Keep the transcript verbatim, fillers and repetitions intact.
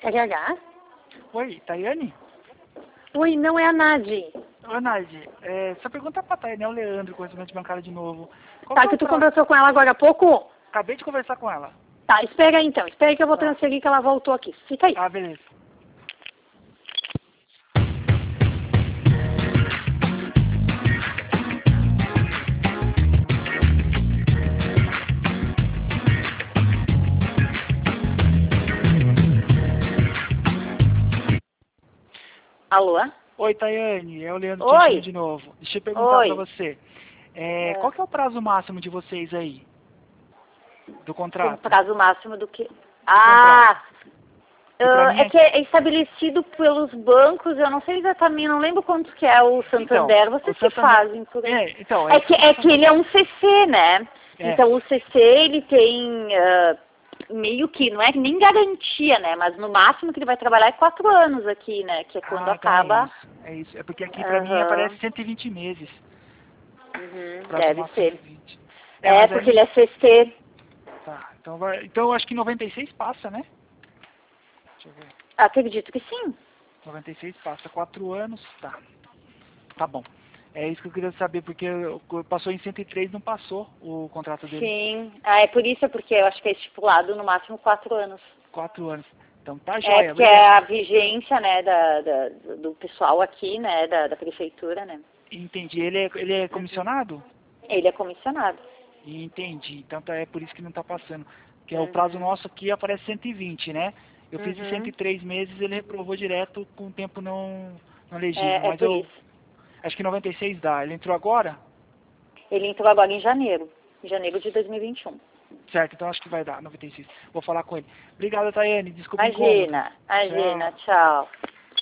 R H? Oi, Tayane? Oi, não é a Nadi. Oi, Nadi. É, só pergunta pra Tayane, é o Leandro, correspondente bancário de novo. Qual Tá, que é que o tu prazo? conversou com ela agora há pouco? Acabei de conversar com ela. Tá, espera aí então. Espera aí que eu vou Tá. transferir que ela voltou aqui. Fica aí. Ah, beleza. Alô? Oi, Tayane, é o Leandro Oi. Teixeira de novo. Deixa eu perguntar Oi. pra você. É, É. Qual que é o prazo máximo de vocês aí? Do O contrato? prazo máximo do que... Ah! Que pra ah, mim é é... que é estabelecido pelos bancos, eu não sei exatamente, não lembro quanto que é o Santander, Então, vocês o que Santander... fazem por aí. É, então, é É isso que, que eu tô é que falando. ele é um C C, né? É. Então o C C ele tem ah, meio que, não é nem garantia, né? Mas no máximo que ele vai trabalhar é quatro anos aqui, né? Que é quando Ah, então é acaba. isso. É isso. É porque aqui pra mim Aham. aparece cento e vinte meses. Uhum, Prazo deve máximo ser. cento e vinte. É, É, mas porque aí... ele é C C. Tá, então vai... Então eu acho que noventa e seis passa, né? Deixa eu ver. Acredito que sim. noventa e seis passa quatro anos, tá. Tá bom. É isso que eu queria saber, porque eu- passou em cento e três, não passou o contrato dele. Sim. Ah, é por isso, é porque eu acho que é estipulado no máximo quatro anos. Quatro anos. Então tá É, joia, porque é obrigado. a vigência, né, da, da- do pessoal aqui, né, da, da prefeitura, né. Entendi. Ele é, ele é comissionado? Ele é comissionado. Entendi. Então tá, é por isso que não tá passando. Porque o prazo Uhum. nosso aqui aparece cento e vinte, né? Eu fiz de cento Uhum. e três meses, ele reprovou direto com o tempo não, não legível. É, é Mas por eu isso. acho que noventa e seis dá. Ele entrou agora? Ele entrou agora em janeiro. Em janeiro de dois mil e vinte e um. Certo, então acho que vai dar, noventa e seis. Vou falar com ele. Obrigado, Tayane. Desculpa o incômodo. Imagina, imagina, Tchau. tchau.